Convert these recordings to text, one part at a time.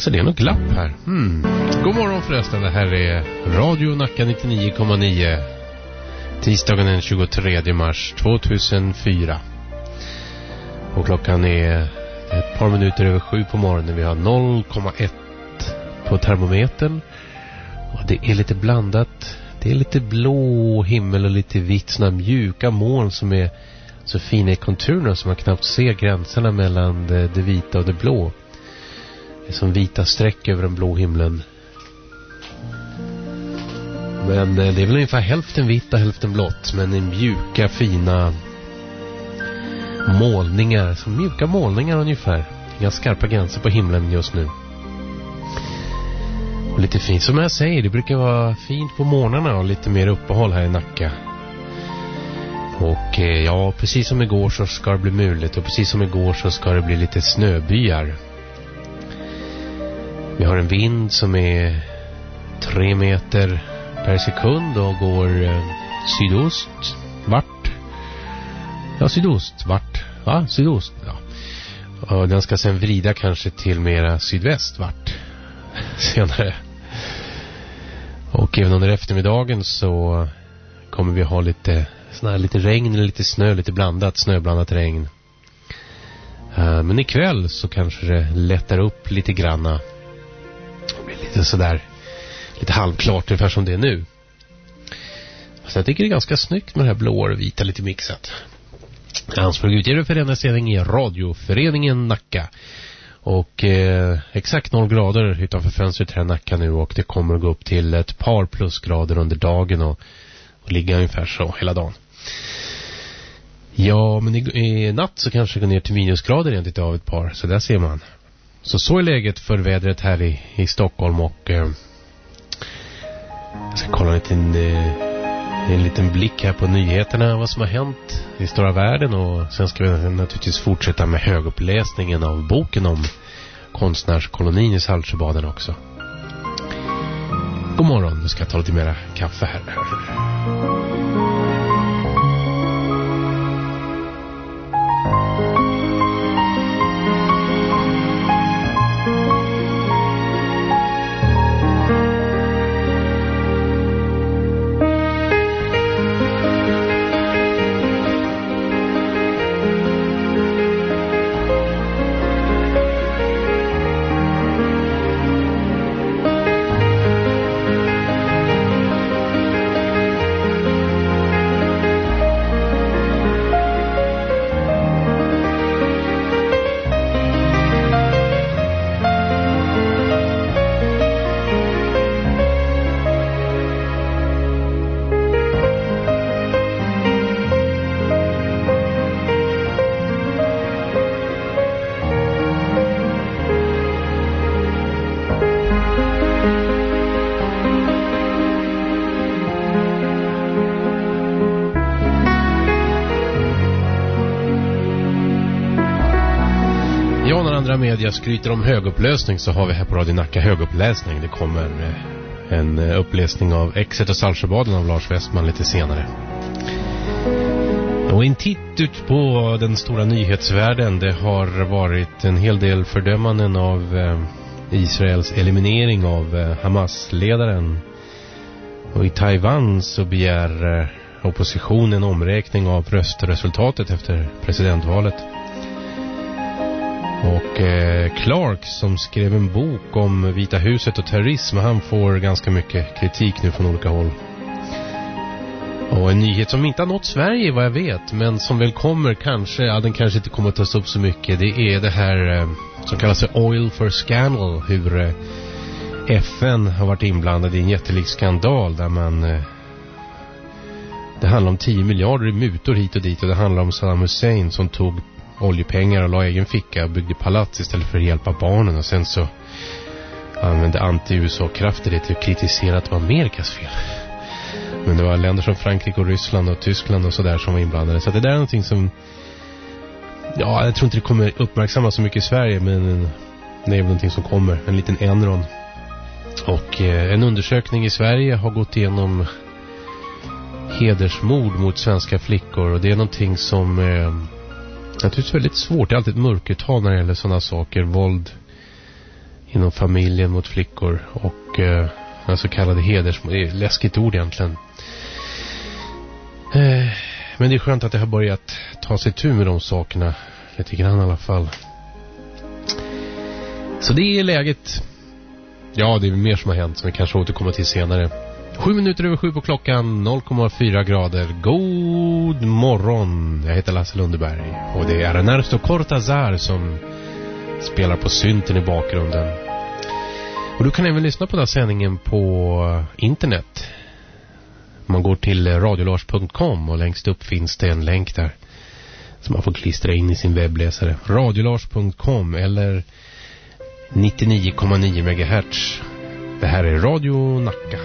Alltså det är nog glapp här. God morgon förresten, det här är Radio Nacka 99,9. Tisdagen den 23 mars 2004. Och klockan är ett par minuter över 7 på morgonen. Vi har 0,1 på termometern. Och det är lite blandat. Det är lite blå himmel och lite vitt, såna mjuka moln som är så fina i konturerna som man knappt ser gränserna mellan det vita och det blå. Det är som vita streck över den blå himlen. Men det är väl ungefär hälften vitt och hälften blått. Men det är mjuka, fina målningar. Som mjuka målningar ungefär. Inga skarpa gränser på himlen just nu. Och lite fint. Som jag säger, det brukar vara fint på morgnarna och lite mer uppehåll här i Nacka. Och ja, precis som igår så ska det bli muligt. Och precis som igår så ska det bli lite snöbyar. Vi har en vind som är 3 meter per sekund och går sydostvart. Ja, sydostvart. Va? Sydost, ja. Och den ska sen vrida kanske till mera sydvästvart senare. Och även under eftermiddagen så kommer vi ha lite regn, lite snö, lite snöblandat regn. Men ikväll så kanske det lättar upp lite granna. Det blir lite sådär, lite halvklart ungefär som det är nu. Så jag tycker det är ganska snyggt med det här blå och vita lite mixat. Ansvarig utgivare för denna sändning är Radioföreningen Nacka. Och exakt 0 grader utanför fönstret här i Nacka nu. Och det kommer att gå upp till ett par plusgrader under dagen och ligga ungefär så hela dagen. Ja, men i natt så kanske det går ner till minusgrader egentligen av ett par. Så där ser man. Så är läget för vädret här i Stockholm. Och jag ska kolla en liten blick här på nyheterna, vad som har hänt i stora världen. Och sen ska vi naturligtvis fortsätta med höguppläsningen av boken om konstnärskolonin i Saltsjöbaden också. God morgon, nu ska jag ta lite mera kaffe här. Media skryter om högupplösning, så har vi här på Radio Nacka höguppläsning. Det kommer en uppläsning av Exet och Saltsjöbaden av Lars Westman lite senare. Och en titt ut på den stora nyhetsvärlden. Det har varit en hel del fördömanden av Israels eliminering av Hamas-ledaren. Och i Taiwan så begär oppositionen omräkning av röstresultatet efter presidentvalet. Och Clark, som skrev en bok om Vita huset och terrorism, han får ganska mycket kritik nu från olika håll. Och en nyhet som inte har nått Sverige vad jag vet, men som väl kommer kanske, ja, den kanske inte kommer att tas upp så mycket, det är det här som kallas för Oil for Scandal, hur FN har varit inblandad i en jättelik skandal där man det handlar om 10 miljarder i mutor hit och dit, och det handlar om Saddam Hussein som tog oljepengar och la egen ficka och byggde palats istället för att hjälpa barnen, och sen så använde anti-USA-krafter det till att kritisera att det var Amerikas fel. Men det var länder som Frankrike och Ryssland och Tyskland och sådär som var inblandade. Så det där är någonting som, ja, jag tror inte det kommer uppmärksammas så mycket i Sverige, men det är någonting som kommer, en liten Enron. Och en undersökning i Sverige har gått igenom hedersmord mot svenska flickor, och det är någonting som naturligtvis väldigt svårt. Det är alltid ett mörkertal när det gäller sådana saker, våld inom familjen mot flickor och den så kallade hedersmord. Det är ett läskigt ord egentligen. Men det är skönt att det har börjat ta sig tur med de sakerna lite grann i alla fall. Så det är läget. Ja, det är mer som har hänt som vi kanske återkommer till senare. 7:07 på klockan, 0,4 grader. God morgon. Jag heter Lasse Lundeberg och det är Ernesto Cortazar som spelar på synten i bakgrunden. Och du kan även lyssna på den här sändningen på internet. Man går till radiolars.com och längst upp finns det en länk där som man får klistra in i sin webbläsare. Radiolars.com eller 99,9 MHz. Det här är Radio Nacka.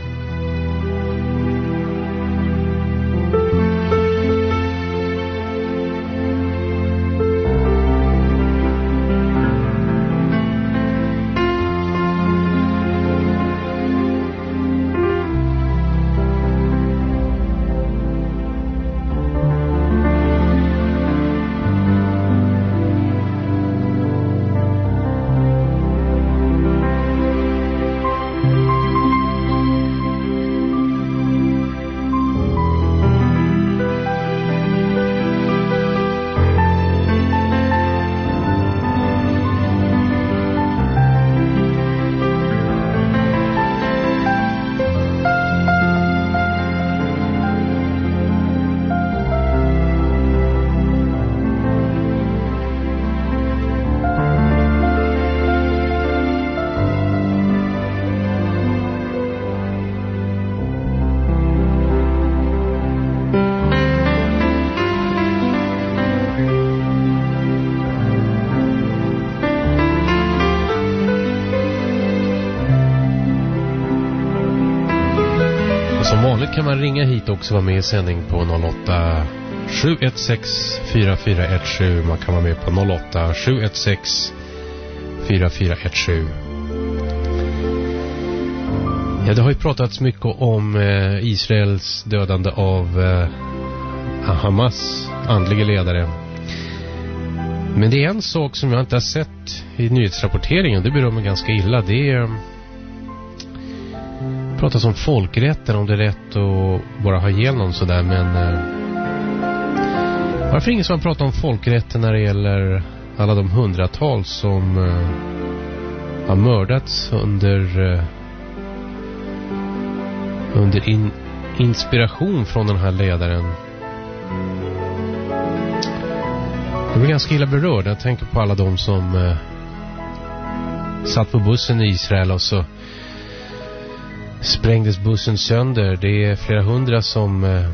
Kan man ringa hit också vara med i sändning på 08 716 4417. Man kan vara med på 08 716 4417. Ja, det har ju pratats mycket om Israels dödande av Hamas andliga ledare. Men det är en sak som jag inte har sett i nyhetsrapporteringen. Det berör mig ganska illa. Det är pratas om folkrätten, om det är rätt att bara ha ihjäl någon sådär, men varför ingen som pratar om folkrätten när det gäller alla de hundratals som har mördats under inspiration från den här ledaren? Jag blir ganska illa berörd. Jag tänker på alla de som satt på bussen i Israel och så sprängdes bussen sönder. Det är flera hundra som är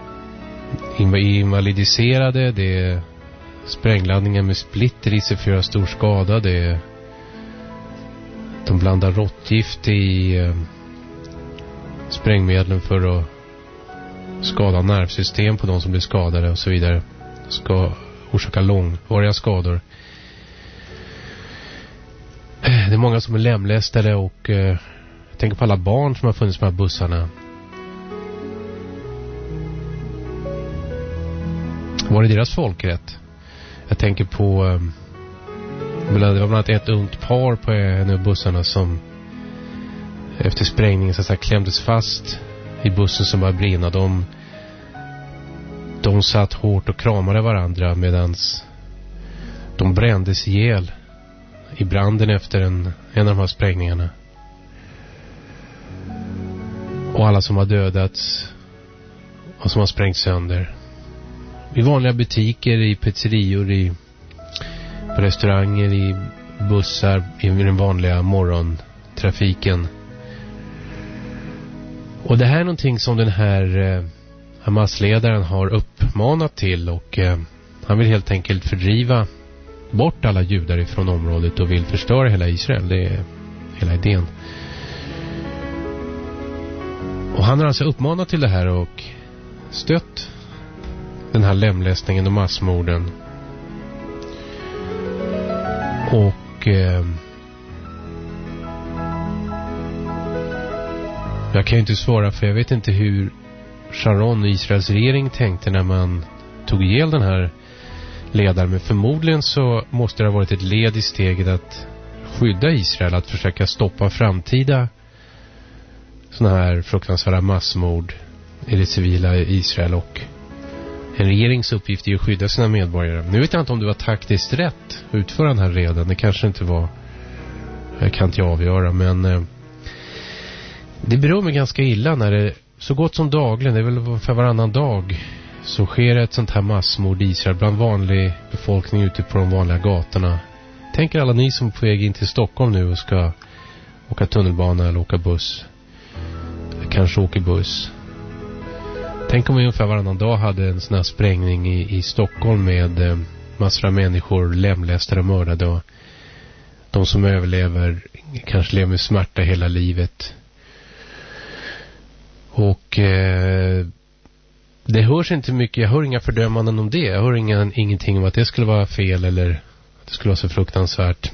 invalidiserade. Det är sprängladdningar med splitter i sig för att göra stor skada. De blandar råttgift i sprängmedlen för att skada nervsystem på de som blir skadade och så vidare. Ska orsaka långvariga skador. Det är många som är lemlästade och jag tänker på alla barn som har funnits med bussarna. Var det deras folkrätt? Jag tänker på det var bland annat ett ungt par på en av bussarna som efter sprängningen så att klämdes fast i bussen som började brinna. De satt hårt och kramade varandra medan de brändes ihjäl i branden efter en av de här sprängningarna. Och alla som har dödats och som har sprängt sönder. I vanliga butiker, i pizzerior, på restauranger, i bussar, i den vanliga morgontrafiken. Och det här är någonting som den här Hamas-ledaren har uppmanat till, och han vill helt enkelt fördriva bort alla judar ifrån området och vill förstöra hela Israel. Det är hela idén. Och han har alltså uppmanat till det här och stött den här lemlästningen och massmorden. Och jag kan ju inte svara, för jag vet inte hur Sharon och Israels regering tänkte när man tog ihjäl den här ledaren. Men förmodligen så måste det ha varit ett led i steget att skydda Israel, att försöka stoppa framtida såna här fruktansvärda massmord i det civila Israel, och en regerings uppgift är att skydda sina medborgare. Nu vet jag inte om det var taktiskt rätt att utföra den här reden. Det kanske inte var, jag kan inte avgöra, men det beror mig ganska illa när det så gott som dagligen, det är väl för varannan dag, så sker ett sånt här massmord i Israel bland vanlig befolkning ute på de vanliga gatorna. Tänk alla ni som är på väg in till Stockholm nu och ska åka tunnelbana eller åka buss. Eller kanske åka buss. Tänk om vi ungefär varannan dag hade en sån här sprängning i Stockholm med massor av människor lemlästade och mördade, och de som överlever kanske lever med smärta hela livet. Och det hörs inte mycket, jag hör inga fördömanden om det. Jag hör ingenting om att det skulle vara fel eller att det skulle vara så fruktansvärt.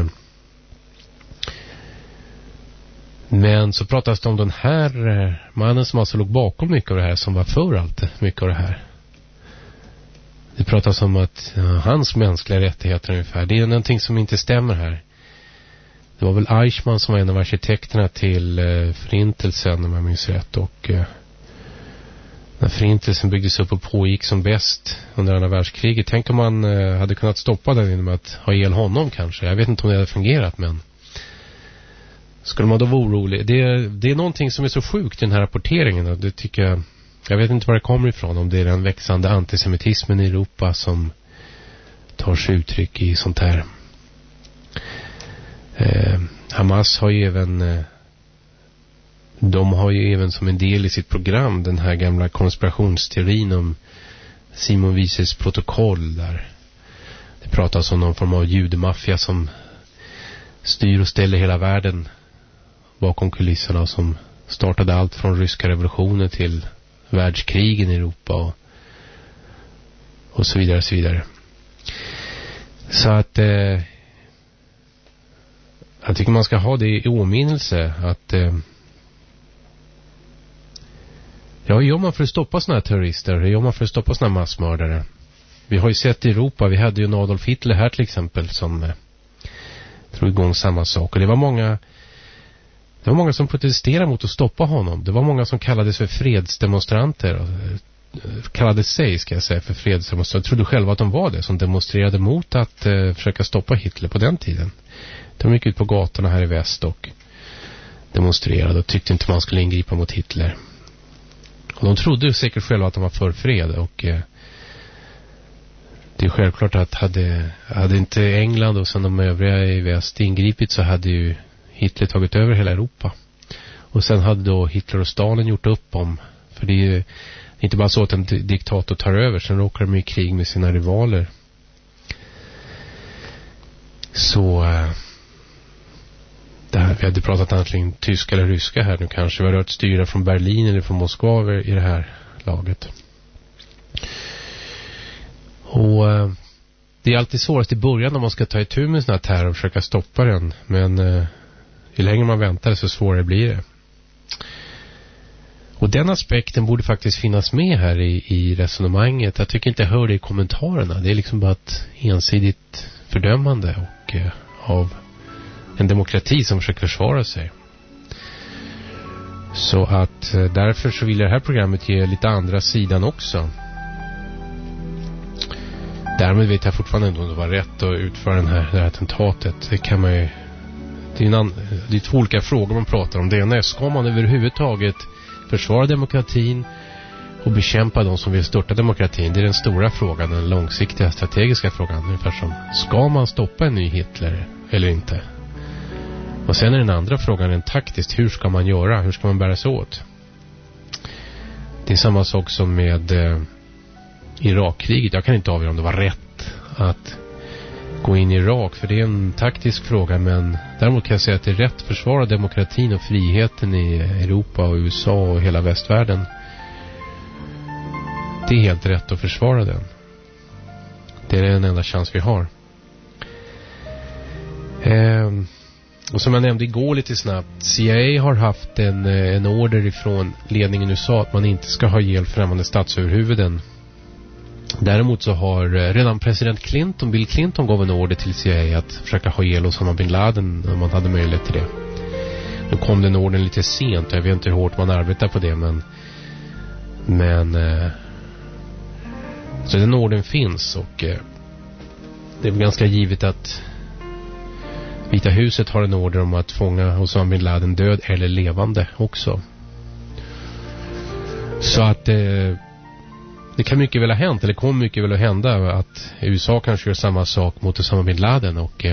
Men så pratas det om den här mannen som alltså låg bakom mycket av det här, som var för allt mycket av det här. Det pratas om att hans mänskliga rättigheter ungefär. Det är någonting som inte stämmer här. Det var väl Eichmann som var en av arkitekterna till förintelsen, om jag minns rätt. Och när förintelsen byggdes upp och pågick som bäst under andra världskriget, tänk om man hade kunnat stoppa den genom att ha ihjäl honom kanske. Jag vet inte om det hade fungerat, men skulle man då vara orolig? Det är någonting som är så sjukt i den här rapporteringen, och det tycker jag vet inte var det kommer ifrån, om det är den växande antisemitismen i Europa som tar sig uttryck i sånt här. Hamas har ju även de har ju även som en del i sitt program den här gamla konspirationsteorin om Simon Wieses protokoll, där det pratas om någon form av judemaffia som styr och ställer hela världen bakom kulisserna, som startade allt från ryska revolutioner till världskrigen i Europa och så vidare, så vidare. Så att jag tycker man ska ha det i åminnelse att ja, gör man för att stoppa såna här terrorister, gör man för att stoppa såna här massmördare. Vi har ju sett i Europa, vi hade ju Adolf Hitler här till exempel som drog igång samma sak, och det var många som protesterade mot att stoppa honom. Det var många som kallades för fredsdemonstranter, kallade sig, ska jag säga, för fredsdemonstranter. Jag trodde själva att de var det, som demonstrerade mot att försöka stoppa Hitler på den tiden. De gick ut på gatorna här i väst och demonstrerade och tyckte inte man skulle ingripa mot Hitler. Och de trodde säkert själva att de var för fred, och det är självklart att hade inte England och sen de övriga i väst ingripit, så hade ju Hitler tagit över hela Europa. Och sen hade då Hitler och Stalin gjort upp om, för det är ju inte bara så att en diktator tar över, sen råkar de i krig med sina rivaler. Så där, vi hade pratat antingen tyska eller ryska här nu kanske. Vi har rört styra från Berlin eller från Moskva i det här laget. Och det är alltid svårast i början när man ska ta itu med sån här terror och försöka stoppa den. Men ju längre man väntar så svårare blir det. Och den aspekten borde faktiskt finnas med här i resonemanget. Jag tycker inte jag hör det i kommentarerna. Det är liksom bara ett ensidigt fördömande och av en demokrati som försöker försvara sig. Så att därför så vill det här programmet ge lite andra sidan också. Därmed vet jag fortfarande inte om det var rätt att utföra det här attentatet. Det kan man ju, det är två olika frågor man pratar om. Det ena är, ska man överhuvudtaget försvara demokratin och bekämpa de som vill störta demokratin? Det är den stora frågan, den långsiktiga strategiska frågan. Ungefär som, ska man stoppa en ny Hitler eller inte? Och sen är den andra frågan en taktiskt, hur ska man göra? Hur ska man bära sig åt? Det är samma sak som med Irakkriget. Jag kan inte avgöra om det var rätt att gå in i Irak, för det är en taktisk fråga, men däremot kan jag säga att det är rätt att försvara demokratin och friheten i Europa och USA och hela västvärlden. Det är helt rätt att försvara den. Det är den enda chans vi har. Och som jag nämnde igår lite snabbt, CIA har haft en order ifrån ledningen i USA att man inte ska ha ihjäl främmande statsöverhuvuden Däremot så har redan president Clinton, Bill Clinton, gav en order till CIA att försöka ha ihjäl Osama bin Laden när man hade möjlighet till det. Då kom den orden lite sent. Jag vet inte hur hårt man arbetar på det, men så den orden finns, och det är ganska givet att Vita huset har en order om att fånga Osama bin Laden död eller levande också. Så att det kan mycket väl ha hänt, eller kommer mycket väl att hända, att USA kanske gör samma sak mot Osama bin Laden, och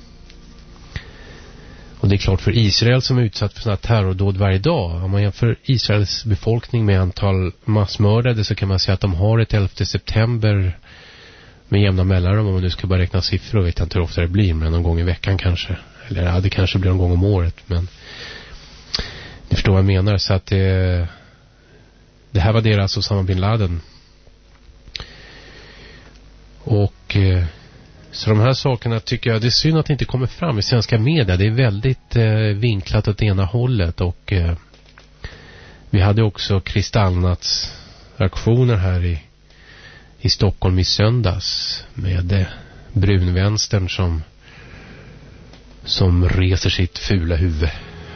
det är klart, för Israel som är utsatt för sådana terrordåd varje dag, om man jämför Israels befolkning med antal massmördade, så kan man säga att de har ett 11 september med jämna mellanrum. Om man nu ska bara räkna siffror, vet jag inte hur ofta det blir, men någon gång i veckan kanske, eller ja, det kanske blir någon gång om året, men ni förstår vad jag menar. Så att det här var deras Osama bin Laden. Och så de här sakerna tycker jag, det är synd att det inte kommer fram i svenska media. Det är väldigt vinklat åt ena hållet, och vi hade också Kristallnats aktioner här i Stockholm i söndags med brunvänstern som reser sitt fula huvud.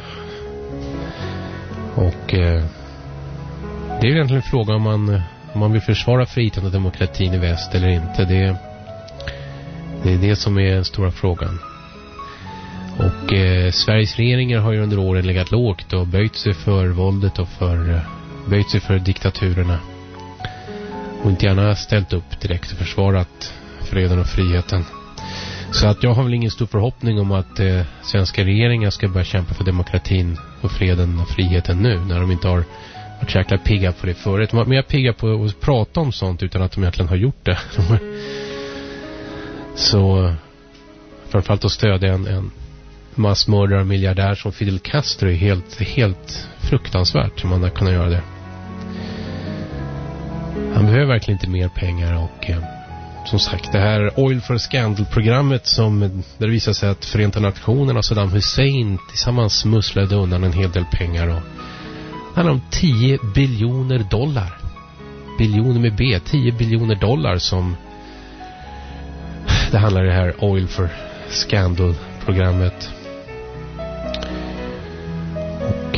Och det är egentligen en fråga om man vill försvara friheten och demokratin i väst eller inte. Det är det som är den stora frågan. Och Sveriges regeringar har ju under åren legat lågt och böjt sig för våldet och böjt sig för diktaturerna. Och inte gärna ställt upp direkt och försvarat freden och friheten. Så att jag har väl ingen stor förhoppning om att svenska regeringar ska börja kämpa för demokratin och freden och friheten nu, när de inte har varit jäkla pigga på det förut. De var mer pigga på att prata om sånt utan att de egentligen har gjort det. Så framförallt att stödja en massmördare och miljardär som Fidel Castro är helt fruktansvärt som man har kunnat göra det. Han behöver verkligen inte mer pengar, och som sagt, det här Oil for Scandal-programmet där det visar sig att Förenta Nationerna och Saddam Hussein tillsammans smusslade undan en hel del pengar, och det handlar om 10 biljoner dollar. Biljoner med B, 10 biljoner dollar som det handlar det här Oil for Scandal-programmet. Och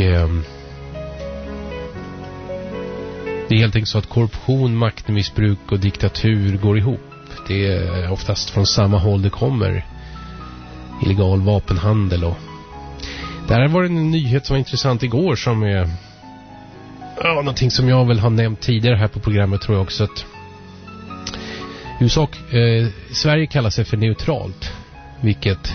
det är helt enkelt så att korruption, maktmissbruk och diktatur går ihop. Det är oftast från samma håll det kommer. Illegal vapenhandel. Och där var en nyhet som var intressant igår, som är någonting som jag väl har nämnt tidigare här på programmet, tror jag också, att USA, Sverige kallar sig för neutralt, vilket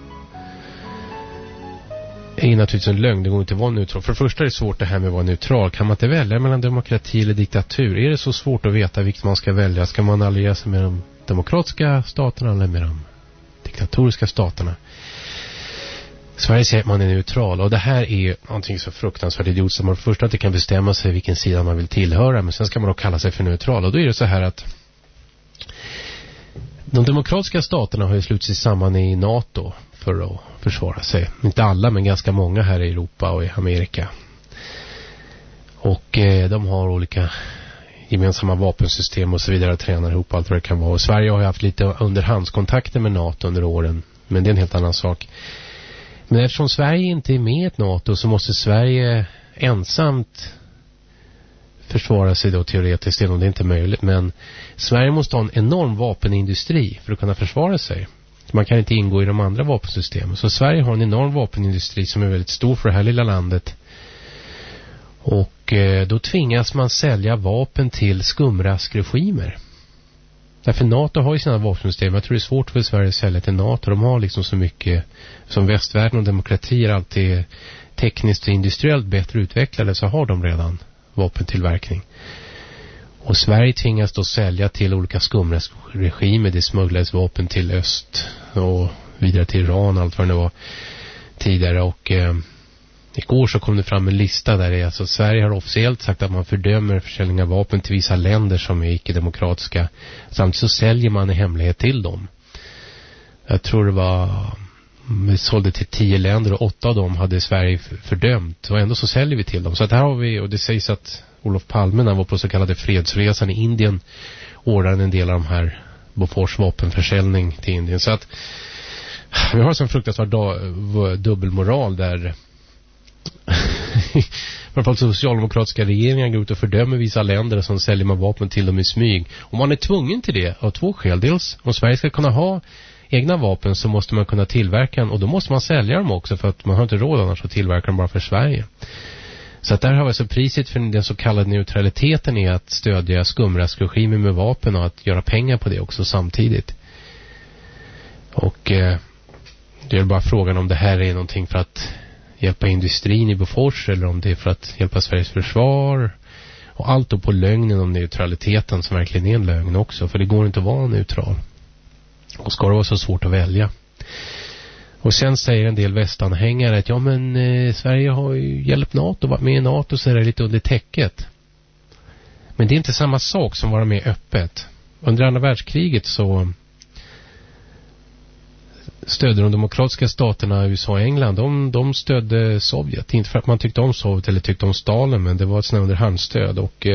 är naturligtvis en lögn. Det går inte att vara neutral. För det första är det svårt det här med att vara neutral. Kan man inte välja mellan demokrati eller diktatur? Är det så svårt att veta vilket man ska välja? Ska man alliera sig med de demokratiska staterna eller med de diktatoriska staterna? Sverige säger att man är neutral, och det här är någonting så fruktansvärt idiotiskt. Man först att det kan bestämma sig vilken sida man vill tillhöra, men sen ska man då kalla sig för neutral. Och då är det så här att de demokratiska staterna har ju slutit sig samman i NATO för att försvara sig. Inte alla, men ganska många här i Europa och i Amerika. Och de har olika gemensamma vapensystem och så vidare, tränar ihop allt vad det kan vara. Och Sverige har ju haft lite underhandskontakter med NATO under åren, men det är en helt annan sak. Men eftersom Sverige inte är med i ett NATO, så måste Sverige ensamt försvara sig då teoretiskt, även om det inte är möjligt. Men Sverige måste ha en enorm vapenindustri för att kunna försvara sig. Man kan inte ingå i de andra vapensystemen. Så Sverige har en enorm vapenindustri som är väldigt stor för det här lilla landet. Och då tvingas man sälja vapen till skumraskregimer. Därför NATO har ju sina vapensystem. Jag tror det är svårt för Sverige att sälja till NATO. De har liksom så mycket, som västvärlden och demokratier alltid är tekniskt och industriellt bättre utvecklade, så har de redan vapentillverkning. Och Sverige tvingas då sälja till olika skumregimer. Det smugglades vapen till öst och vidare till Iran, allt vad det var tidigare. Och igår så kom det fram en lista där det är, alltså Sverige har officiellt sagt att man fördömer försäljning av vapen till vissa länder som är icke-demokratiska. Samtidigt så säljer man i hemlighet till dem. Jag tror det var, vi sålde till 10 länder och 8 av dem hade Sverige fördömt. Och ändå så säljer vi till dem. Så att här har vi, och det sägs att Olof Palme när han var på så kallade fredsresan i Indien ordnar en del av de här Bofors vapenförsäljning till Indien. Så att vi har en fruktansvärd dubbelmoral där framförallt socialdemokratiska regeringar går ut och fördömer vissa länder som säljer man vapen till dem i smyg. Och man är tvungen till det av två skäl. Dels om Sverige ska kunna ha egna vapen så måste man kunna tillverka dem, och då måste man sälja dem också för att man har inte råd annars att tillverka dem bara för Sverige. Så att där har vi alltså priset för den så kallade neutraliteten är att stödja skumraskregimer med vapen och att göra pengar på det också samtidigt. Och det är bara frågan om det här är någonting för att hjälpa industrin i Bofors eller om det är för att hjälpa Sveriges försvar. Och allt då på lögnen om neutraliteten som verkligen är en lögn också, för det går inte att vara neutral. Och ska det vara så svårt att välja. Och sen säger en del västanhängare att ja men Sverige har ju hjälpt NATO, varit med i NATO så är det lite under täcket. Men det är inte samma sak som vara med öppet. Under andra världskriget så stödde de demokratiska staterna USA och England, de stödde Sovjet. Inte för att man tyckte om Sovjet eller tyckte om Stalin, men det var ett sådant underhandsstöd. Och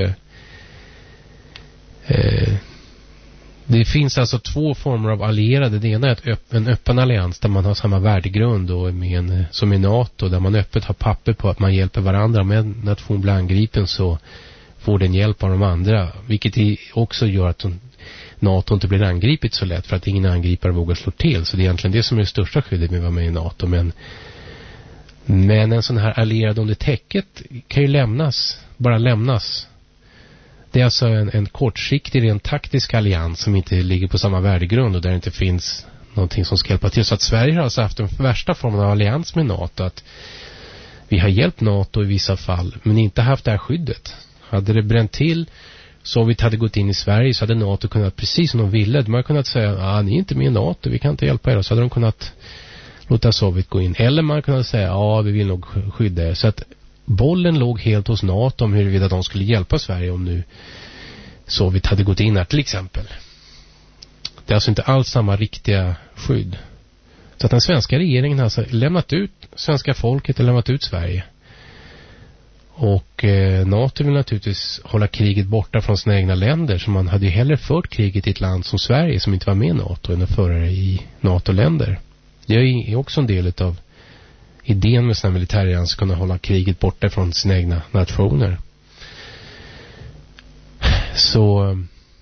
det finns alltså två former av allierade. Det ena är en öppen allians där man har samma värdegrund och som i NATO, där man öppet har papper på att man hjälper varandra. Om en nation blir angripen så får den hjälp av de andra, vilket också gör att NATO inte blir angripit så lätt för att ingen angripare vågar slå till. Så det är egentligen det som är det största skyddet med att vara med i NATO. Men en sån här allierad under täcket kan ju bara lämnas. Det är alltså en kortsiktig, en taktisk allians som inte ligger på samma värdegrund och där det inte finns någonting som ska hjälpa till. Så att Sverige har alltså haft den värsta formen av allians med NATO. Att vi har hjälpt NATO i vissa fall men inte haft det här skyddet. Hade det bränt till, Sovjet hade gått in i Sverige, så hade NATO kunnat, precis som de ville, de hade kunnat säga ni är inte med i NATO, vi kan inte hjälpa er. Så hade de kunnat låta Sovjet gå in. Eller man kunde säga vi vill nog skydda er. Så att bollen låg helt hos NATO om huruvida de skulle hjälpa Sverige om nu Sovjet hade gått in här till exempel. Det är alltså inte alls samma riktiga skydd. Så att den svenska regeringen har alltså lämnat ut svenska folket och lämnat ut Sverige. Och NATO vill naturligtvis hålla kriget borta från sina egna länder, så man hade ju hellre fört kriget i ett land som Sverige som inte var med i NATO än att föra det i NATO-länder. Det är också en del av idén med sina militärallianser, kunna hålla kriget borta från sina egna nationer. Så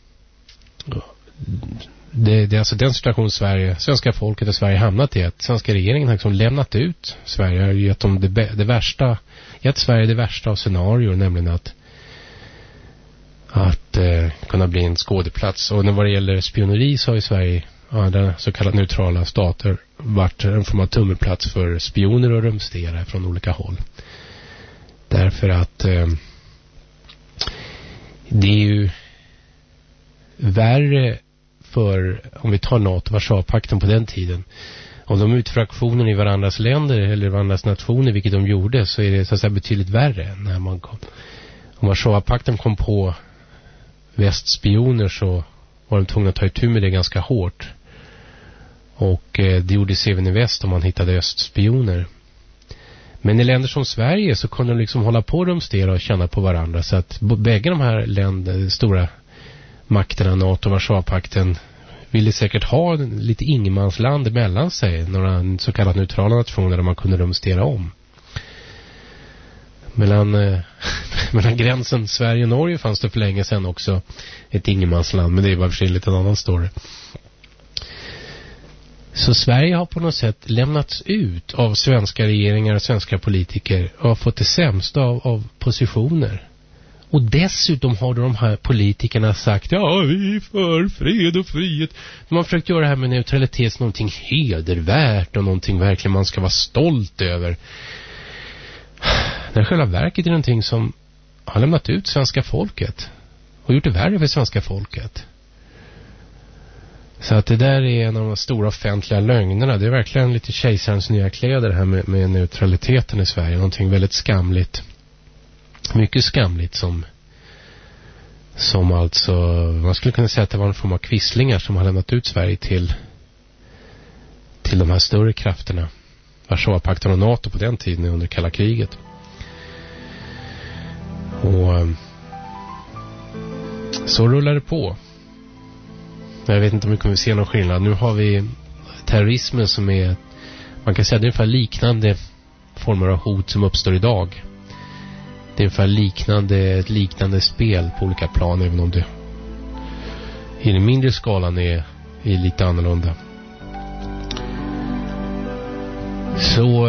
det är alltså den situation svenska folket och Sverige hamnat i, att svenska regeringen har liksom lämnat ut Sverige, har gett dem det värsta, gett Sverige det värsta av scenarier, nämligen att kunna bli en skådeplats. Och när det gäller spioneri så har ju Sverige, andra så kallade neutrala stater, varit en form av tummelplats för spioner och rumsterare från olika håll. Därför att det är ju värre för, om vi tar NATO, Warszawapakten på den tiden, om de utför aktioner i varandras länder eller varandras nationer, vilket de gjorde, så är det så att säga betydligt värre när man kom. Om Warszawapakten kom på västspioner så var de tvungna att ta itu med det ganska hårt. Och det gjorde sig även i väst om man hittade östspioner. Men i länder som Sverige så kunde de liksom hålla på rumstera och känna på varandra. Så att bägge de här stora makterna, NATO och Warszawapakten, ville säkert ha lite ingenmansland mellan sig. Några så kallade neutrala nationer där man kunde rumstera om. Mellan gränsen Sverige och Norge fanns det för länge sedan också ett ingenmansland. Men det var för sig lite en annan story. Så Sverige har på något sätt lämnats ut av svenska regeringar och svenska politiker och har fått det sämsta av positioner. Och dessutom har de här politikerna sagt vi är för fred och frihet. De har försökt göra det här med neutralitet som någonting hedervärt och någonting verkligen man ska vara stolt över. När själva verket är någonting som har lämnat ut svenska folket och gjort det värre för svenska folket. Så att det där är en av de stora offentliga lögnerna. Det är verkligen lite kejsarens nya kläder här med neutraliteten i Sverige. Någonting väldigt skamligt. Mycket skamligt som alltså, man skulle kunna säga att det var en form av kvisslingar som har lämnat ut Sverige till de här större krafterna. Warszawapakten och NATO på den tiden under kalla kriget. Och så rullar det på. Men jag vet inte om vi kommer se någon skillnad. Nu har vi terrorismen som är, man kan säga det är ungefär liknande former av hot som uppstår idag. Det är ungefär ett liknande spel på olika plan, även om det i den mindre skalan är lite annorlunda. Så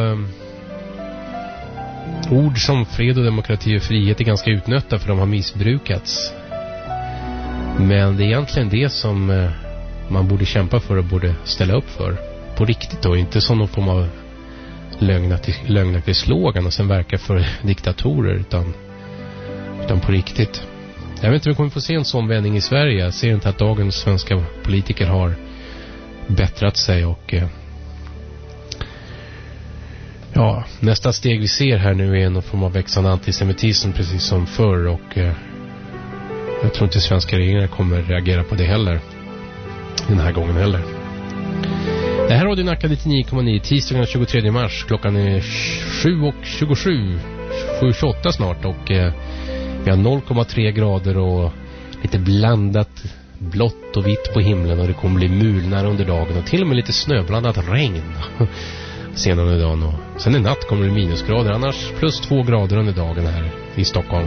ord som fred och demokrati och frihet är ganska utnötta för de har missbrukats. Men det är egentligen det som man borde kämpa för och borde ställa upp för. På riktigt då, inte som någon form av lögnaktig slogan och sen verka för diktatorer utan på riktigt. Jag vet inte om vi kommer få se en sån vändning i Sverige. Jag ser inte att dagens svenska politiker har bättrat sig och ja, nästa steg vi ser här nu är någon form av växande antisemitism precis som förr och jag tror inte svenska regeringen kommer reagera på det heller den här gången heller. Det här är Radio Nacka 99,9 tisdagen den 23 mars. Klockan är 7:27, 7:28 snart och vi har 0,3 grader och lite blandat blått och vitt på himlen och det kommer bli mulnar under dagen och till och med lite snöblandat regn senare under dagen. Och sen i natt kommer det minusgrader, annars plus 2 grader under dagen här i Stockholm.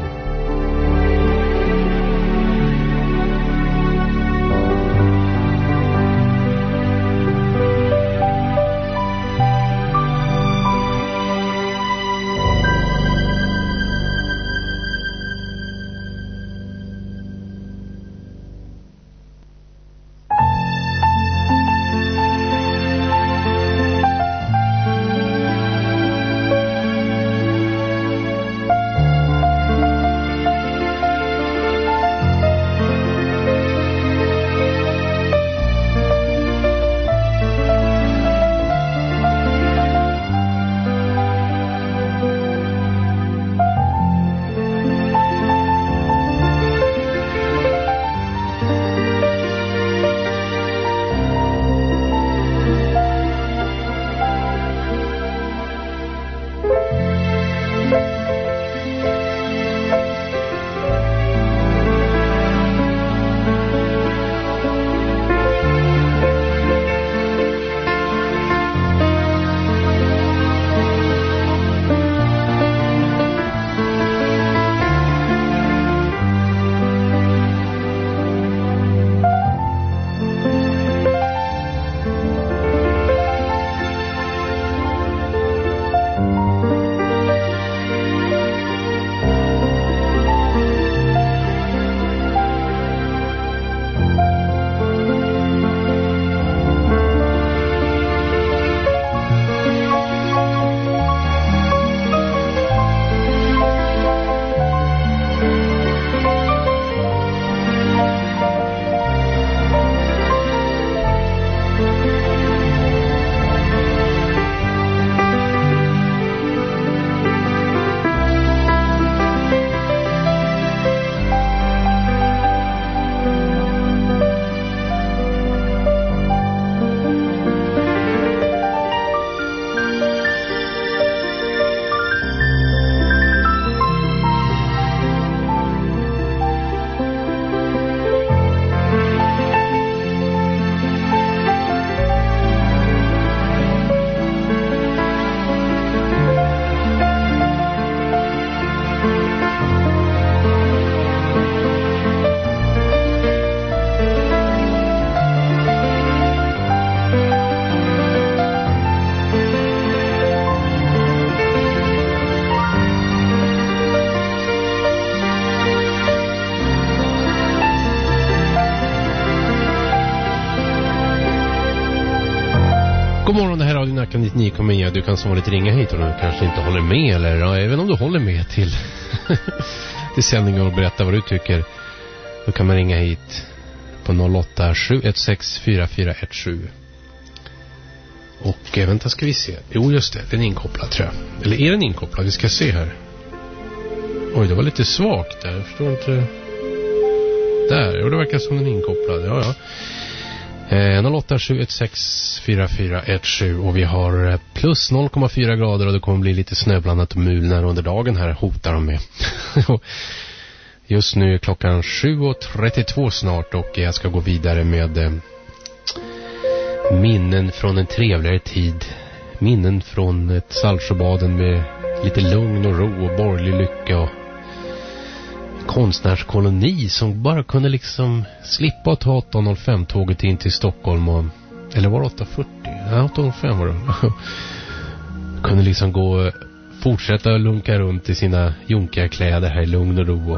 God morgon, det här är Radio Nacka 99,9. Du kan som vanligt ringa hit och du kanske inte håller med eller ja, även om du håller med till sändningen och berätta vad du tycker. Då kan man ringa hit på 08-716-4417. Och vänta ska vi se. Jo just det, den är inkopplad tror jag. Eller är den inkopplad? Vi ska se här. Oj, det var lite svagt där. Jag förstår inte. Där, jo det verkar som den är inkopplad. Ja, ja. 08-716-4417 och vi har plus 0,4 grader och det kommer bli lite snöblandat och mulnar under dagen här, hotar de med. Just nu är klockan 7:32 snart och jag ska gå vidare med minnen från en trevligare tid. Minnen från ett Saltsjöbaden med lite lugn och ro och borgerlig lycka och konstnärskoloni som bara kunde liksom slippa att ta 8.05-tåget in till Stockholm och, eller var det 8.40? Ja, 8.05 var det. Kunde liksom gå fortsätta lunka runt i sina junkiga kläder här i lugn och ro och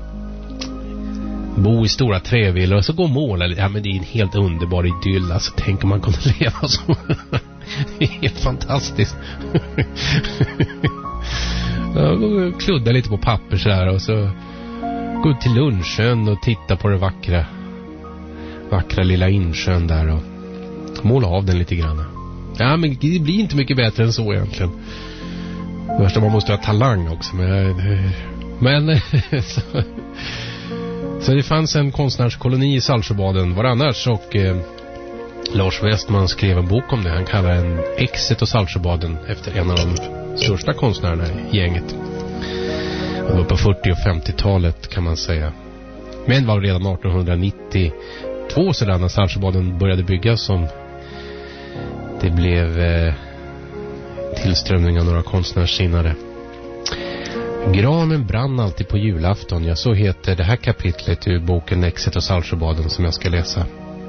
bo i stora trävillor och så gå och måla. Ja, men det är en helt underbar idyll. Alltså, tänk om man kunde leva så. Det är helt fantastiskt. Kludda lite på papper så här och så gå ut till lunchen och titta på det vackra lilla insjön där och måla av den lite grann. Ja, men det blir inte mycket bättre än så egentligen. Det värsta, man måste ha talang också. Men så det fanns en konstnärskoloni i Saltsjöbaden var annars och Lars Westman skrev en bok om det. Han kallar den Exet och Saltsjöbaden efter en av de största konstnärerna i gänget. Det var på 40- och 50-talet kan man säga. Men var redan 1892 sedan när Saltsjöbaden började byggas som det blev tillströmning av några konstnärssinnare. Granen brann alltid på julafton. Ja, så heter det här kapitlet ur boken Exet och Saltsjöbaden som jag ska läsa.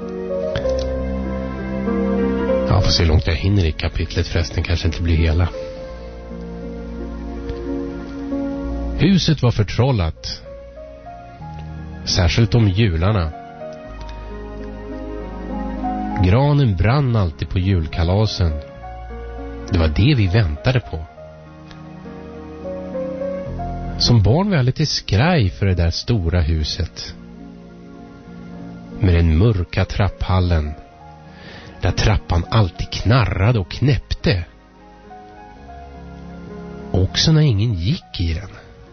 Jag får se hur långt jag hinner i kapitlet, förresten kanske inte blir hela. Huset var förtrollat. Särskilt om jularna. Granen brann alltid på julkalasen. Det var det vi väntade på. Som barn var jag lite skraj för det där stora huset. Med den mörka trapphallen. Där trappan alltid knarrade och knäppte. Också när ingen gick i den.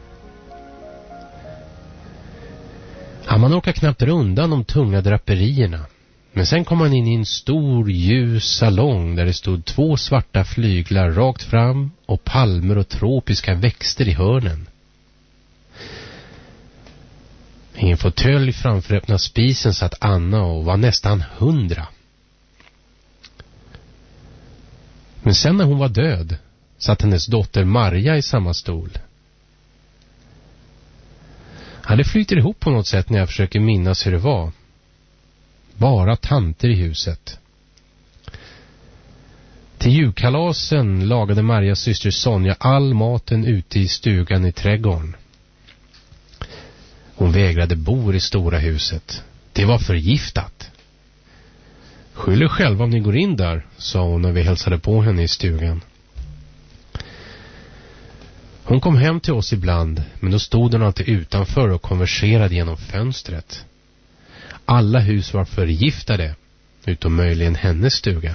Ja, man orkar knappt undan de tunga draperierna. Men sen kom man in i en stor ljus salong där det stod 2 svarta flyglar rakt fram och palmer och tropiska växter i hörnen. I en fåtölj framför öppna spisen satt Anna och var nästan 100. Men sen när hon var död satt hennes dotter Maria i samma stol. Ja, det flyter ihop på något sätt när jag försöker minnas hur det var. Bara tanter i huset. Till julkalasen lagade Marias syster Sonja all maten ute i stugan i trädgården. Hon vägrade bo i stora huset. Det var förgiftat. Skyll er själva om ni går in där, sa hon när vi hälsade på henne i stugan. Hon kom hem till oss ibland, men då stod hon alltid utanför och konverserade genom fönstret. Alla hus var förgiftade, utom möjligen hennes stuga.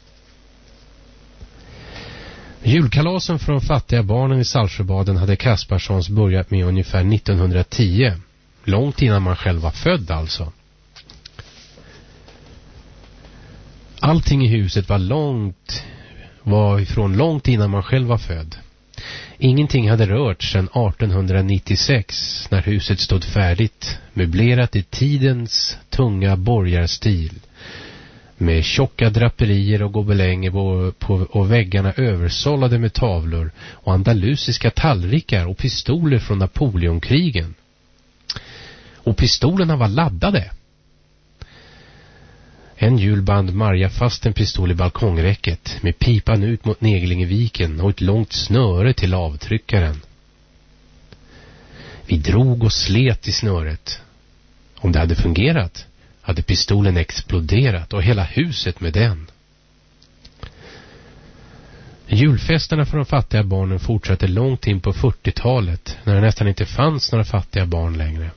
Julkalasen för de fattiga barnen i Saltsjöbaden hade Kasperssons börjat med ungefär 1910. Långt innan man själv var född alltså. Allting i huset var ifrån långt innan man själv var född. Ingenting hade rört sedan 1896 när huset stod färdigt, möblerat i tidens tunga borgarstil. Med tjocka draperier och gobelänger och väggarna översållade med tavlor och andalusiska tallrikar och pistoler från Napoleonkrigen. Och pistolerna var laddade. En jul band Maria fast en pistol i balkongräcket med pipan ut mot Negelingeviken och ett långt snöre till avtryckaren. Vi drog och slet i snöret. Om det hade fungerat hade pistolen exploderat och hela huset med den. Julfesterna för de fattiga barnen fortsatte långt in på 40-talet när det nästan inte fanns några fattiga barn längre.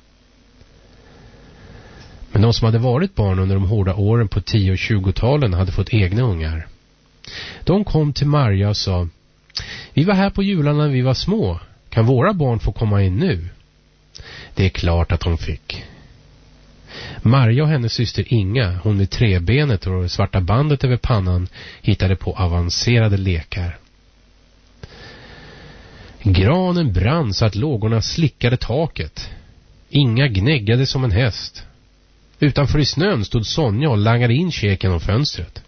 Men de som hade varit barn under de hårda åren på 10- och 20-talen hade fått egna ungar. De kom till Maria och sa: vi var här på jularna när vi var små. Kan våra barn få komma in nu? Det är klart att de fick. Maria och hennes syster Inga, hon med träbenet och det svarta bandet över pannan, hittade på avancerade lekar. Granen brann så att lågorna slickade taket. Inga gnäggade som en häst. Utanför i snön stod Sonja och langade in käken om fönstret.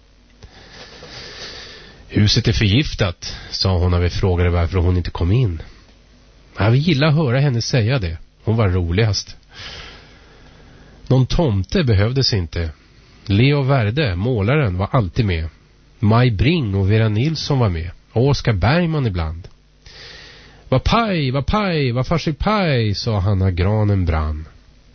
Huset är förgiftat, sa hon när vi frågade varför hon inte kom in. Jag vill gilla höra henne säga det. Hon var roligast. Någon tomte behövdes inte. Leo Värde, målaren, var alltid med. Maj Bring och Vera Nilsson var med. Och Oskar Bergman ibland. Vad paj, vad farsig paj, sa han när granen brann.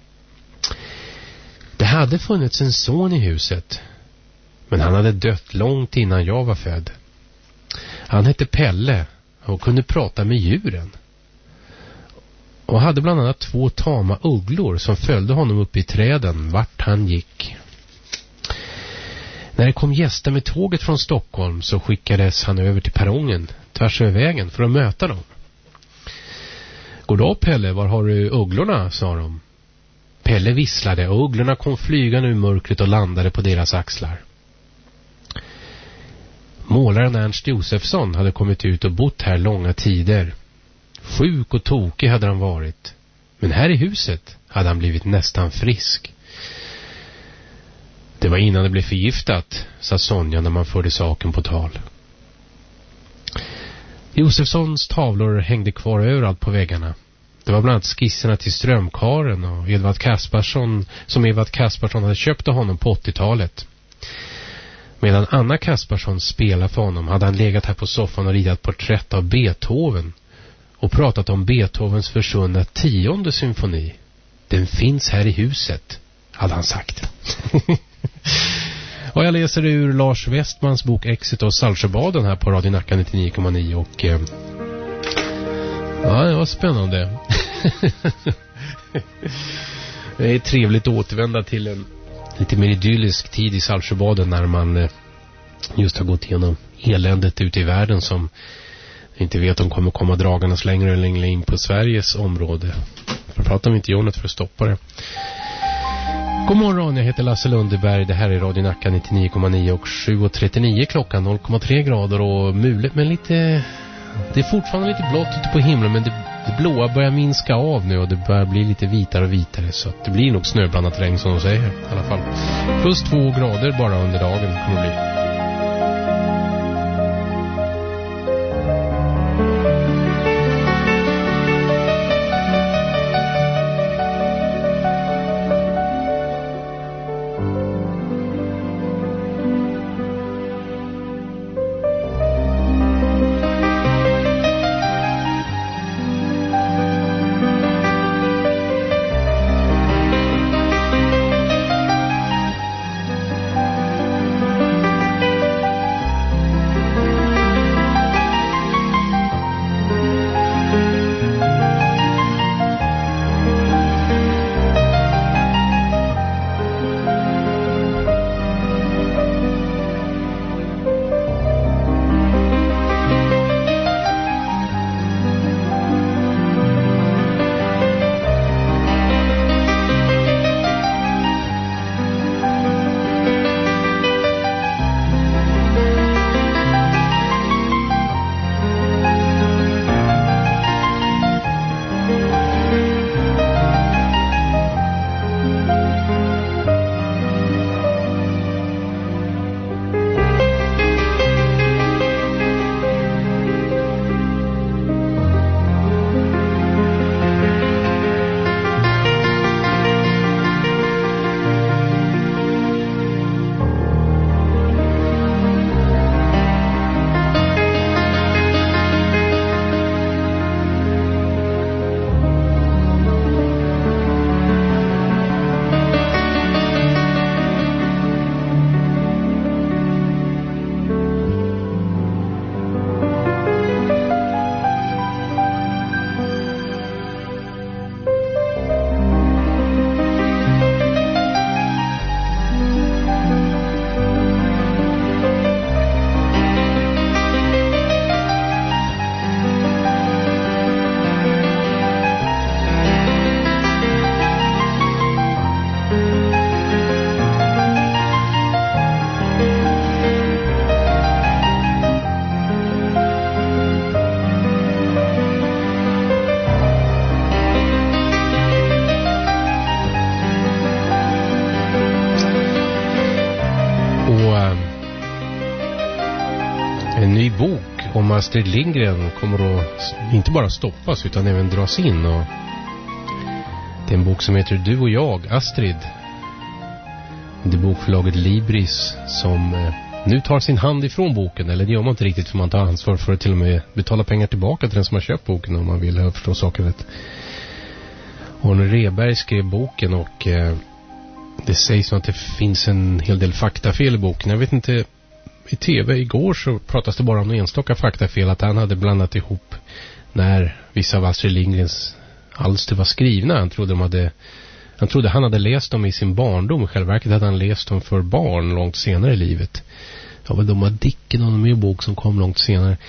Det hade funnits en son i huset. Men han hade dött långt innan jag var född. Han hette Pelle och kunde prata med djuren. Och hade bland annat 2 tama ugglor som följde honom upp i träden vart han gick. När det kom gäster med tåget från Stockholm så skickades han över till perrongen tvärs över vägen för att möta dem. God dag Pelle, var har du ugglorna, sa de. Pelle visslade och ugglorna kom flygande ur mörkret och landade på deras axlar. Målaren Ernst Josefsson hade kommit ut och bott här långa tider. Sjuk och tokig hade han varit. Men här i huset hade han blivit nästan frisk. Det var innan det blev förgiftat, sa Sonja när man förde saken på tal. Josefssons tavlor hängde kvar överallt på väggarna. Det var bland annat skisserna till Strömkaren och Edvard Kasparsson som Edvard Kasparsson hade köpt av honom på 80-talet. Medan Anna Kasparsson spelade för honom hade han legat här på soffan och ritat porträtt av Beethoven och pratat om Beethovens försvunna 10:e symfoni. Den finns här i huset, hade han sagt. Och jag läser ur Lars Westmans bok Exit och Saltsjöbaden här på Radio Nacka 99,9 och ja, det var spännande. Det är trevligt att återvända till en lite mer idyllisk tid i Saltsjöbaden när man just har gått igenom eländet ute i världen som inte vet om kommer komma dragarnas längre eller längre in på Sveriges område. För pratar vi inte Jonet för att stoppa det. God morgon, jag heter Lasse Lundeberg. Det här är Radio Nacka 99,9 och 7:39 klockan 0,3 grader och mulet men lite... Det är fortfarande lite blått ute på himlen men det blåa börjar minska av nu och det börjar bli lite vitare och vitare så att det blir nog snöblandat regn som de säger i alla fall. Plus 2 grader bara under dagen kommer det bli. om Astrid Lindgren kommer att inte bara stoppas utan även dras in. Och det är en bok som heter Du och jag, Astrid. Det är bokförlaget Libris som nu tar sin hand ifrån boken. Eller det gör man inte riktigt, för man tar ansvar för att till och med betala pengar tillbaka till den som har köpt boken om man vill förstå saker rätt. Arne Reberg skrev boken och det sägs att det finns en hel del faktafel i boken. Jag vet inte, i tv igår så pratas det bara om en enstaka faktafel, att han hade blandat ihop när vissa av Astrid Lindgrens alster var skrivna. Han trodde han hade läst dem i sin barndom. I själva verket hade han läst dem för barn långt senare i livet. Ja, väl de har Dicken och en bok som kom långt senare.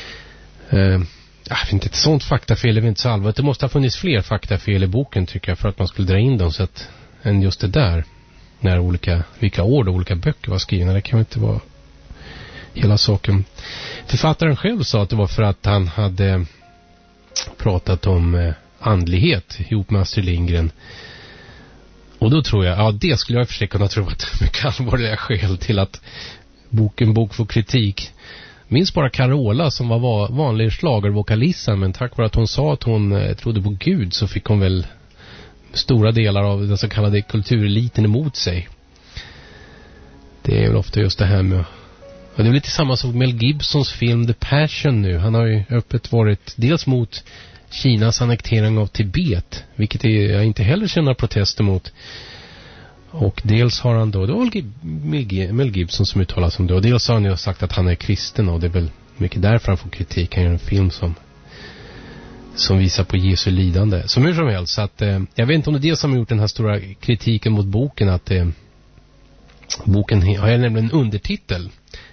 Jag vet inte, ett sånt faktafel är väl inte så allvarligt. Det måste ha funnits fler faktafel i boken tycker jag för att man skulle dra in dem så att, än just det där. När vilka år och olika böcker var skrivna. Det kan ju inte vara hela saken. Författaren själv sa att det var för att han hade pratat om andlighet ihop med Astrid Lindgren. Och då tror jag, det skulle jag i och för sig kunna tro att det är mycket allvarliga skäl till att en bok får kritik. Minns bara Carola som var vanlig schlagervokalist, men tack vare att hon sa att hon trodde på Gud så fick hon väl stora delar av den så kallade kultureliten emot sig. Det är väl ofta just det här med... Och det är lite samma som Mel Gibsons film The Passion nu. Han har ju öppet varit dels mot Kinas annektering av Tibet, vilket jag inte heller känner protester mot. Och dels har han då, det var Mel Gibson som uttalas om det, och dels har han ju sagt att han är kristen, och det är väl mycket därför han får kritik. Han gör en film som visar på Jesu lidande. Som hur som helst, så att jag vet inte om det är det som har gjort den här stora kritiken mot boken, att boken har nämligen en undertitel.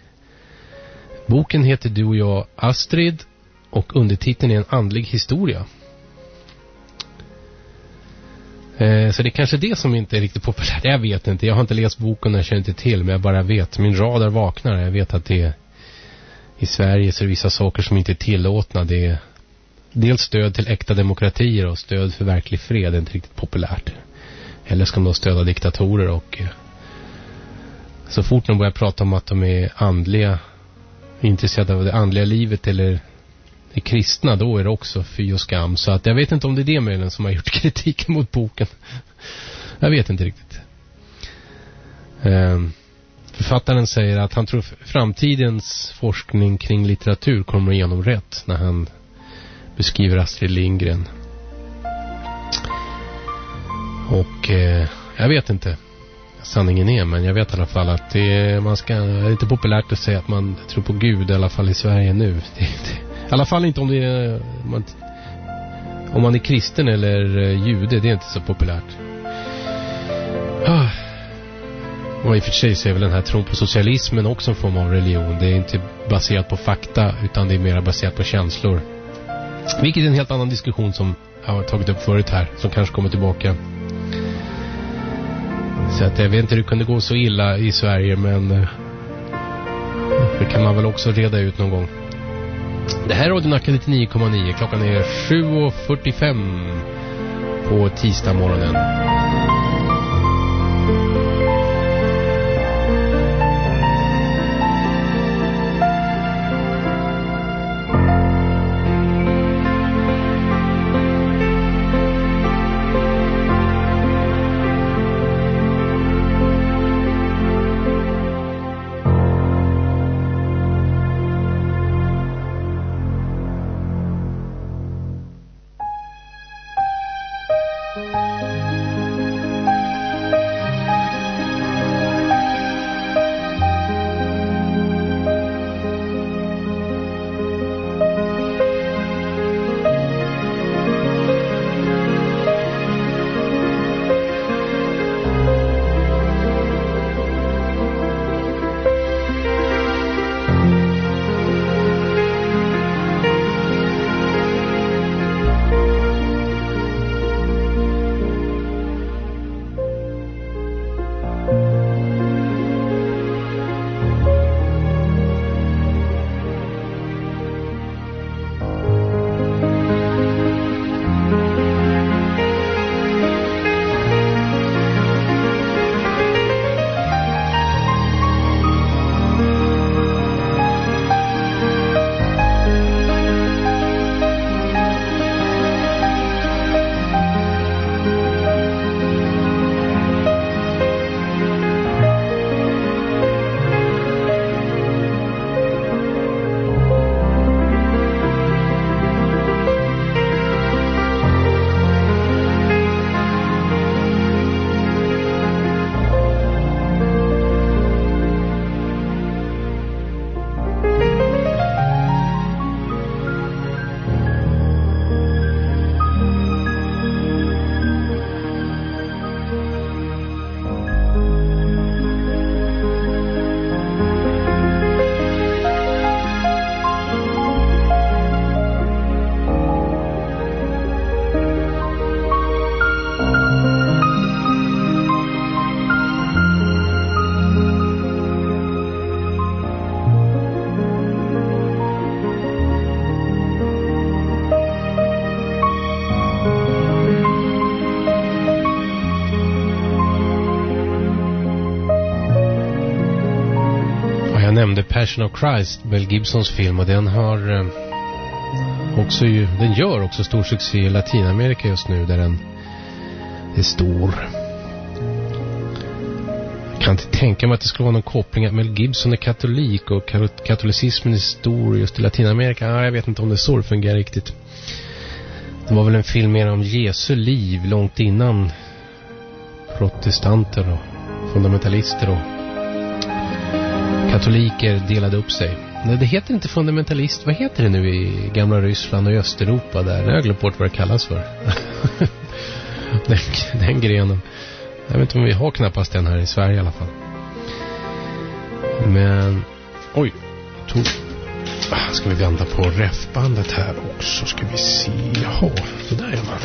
Boken heter Du och jag, Astrid, och undertiteln är en andlig historia. Så det är kanske det som inte är riktigt populärt. Jag vet inte, jag har inte läst boken och jag känner inte till, men jag bara vet. Min radar vaknar. Jag vet att det i Sverige så är det vissa saker som inte är tillåtna. Det är dels stöd till äkta demokratier och stöd för verklig fred. Det är inte riktigt populärt. Eller ska de stödja diktatorer, och så fort de börjar prata om att de är andliga, intresserade av det andliga livet eller är kristna, då är det också fy och skam. Så att jag vet inte om det är det möjligen som har gjort kritiken mot boken. Jag vet inte riktigt. Författaren säger att han tror framtidens forskning kring litteratur kommer igenom rätt när han beskriver Astrid Lindgren. Och jag vet inte sanningen är, men jag vet i alla fall att det är inte populärt att säga att man tror på Gud, i alla fall i Sverige nu. I alla fall inte om om man är kristen eller jude, det är inte så populärt. Och i och för sig så är väl den här tron på socialismen också en form av religion. Det är inte baserat på fakta, utan det är mer baserat på känslor. Vilket är en helt annan diskussion som jag har tagit upp förut här, som kanske kommer tillbaka. Så att jag vet inte hur det kunde gå så illa i Sverige, men det kan man väl också reda ut någon gång. Det här är Radio Nacka 99,9. Klockan är 7:45 på tisdag morgonen. The Passion of Christ, Mel Gibsons film, och den har den gör också stor succé i Latinamerika just nu, där den är stor. Jag kan inte tänka mig att det skulle vara någon koppling att Mel Gibson är katolik och katolicismen är stor just i Latinamerika. Jag vet inte om det så fungerar riktigt. Det var väl en film mer om Jesu liv långt innan protestanter och fundamentalister och katoliker delade upp sig. Nej, det heter inte fundamentalist. Vad heter det nu i gamla Ryssland och i Östeuropa där? Jag har glömt bort vad det kallas för. den grenen. Jag vet inte om vi har knappast den här i Sverige i alla fall. Men oj, ska vi vända på refbandet här också, ska vi se. Jaha, det där är man.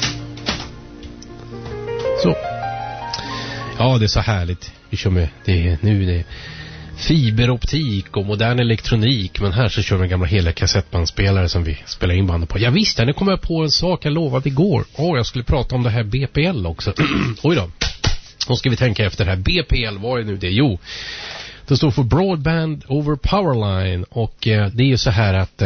Så. Ja, det är så härligt. Vi kör med det är fiberoptik och modern elektronik, men här så kör vi gamla hela kassettbandspelare som vi spelar in bandet på. Ja visst, nu kommer jag på en sak jag lovade igår. Jag skulle prata om det här BPL också. Oj då ska vi tänka efter det här. BPL, vad är nu det? Jo, det står för Broadband over Powerline, och det är ju så här att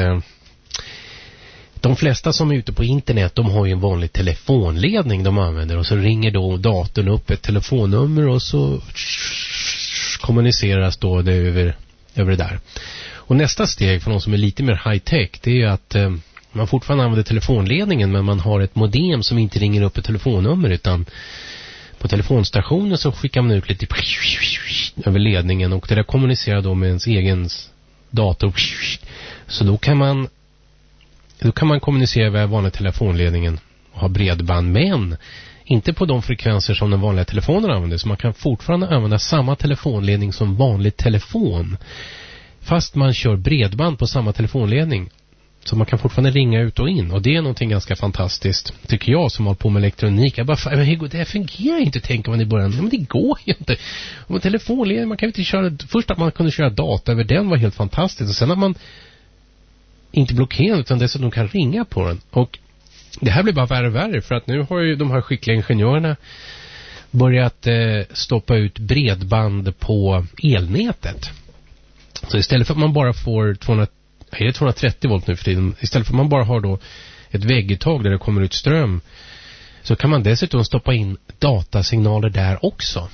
de flesta som är ute på internet, de har ju en vanlig telefonledning de använder, och så ringer då datorn upp ett telefonnummer och så kommuniceras då det över det där. Och nästa steg för de som är lite mer high-tech, det är ju att man fortfarande använder telefonledningen, men man har ett modem som inte ringer upp ett telefonnummer, utan på telefonstationen så skickar man ut lite över ledningen, och det där kommunicerar då med ens egen dator. Så då kan man kommunicera via vanliga telefonledningen och ha bredband, men inte på de frekvenser som den vanliga telefonen använder. Så man kan fortfarande använda samma telefonledning som vanlig telefon, fast man kör bredband på samma telefonledning. Så man kan fortfarande ringa ut och in. Och det är någonting ganska fantastiskt, tycker jag, som har på med elektronik. Jag bara, men det här fungerar inte, tänker man i början. Men det går ju inte. Och telefonledning, man kan inte köra. Först att man kunde köra data över den var helt fantastiskt. Och sen att man inte blockerar, utan dessutom kan ringa på den. Och det här blir bara värre och värre, för att nu har ju de här skickliga ingenjörerna börjat stoppa ut bredband på elnätet. Så istället för att man bara får 230 volt nu för tiden, istället för att man bara har då ett vägguttag där det kommer ut ström, så kan man dessutom stoppa in datasignaler där också.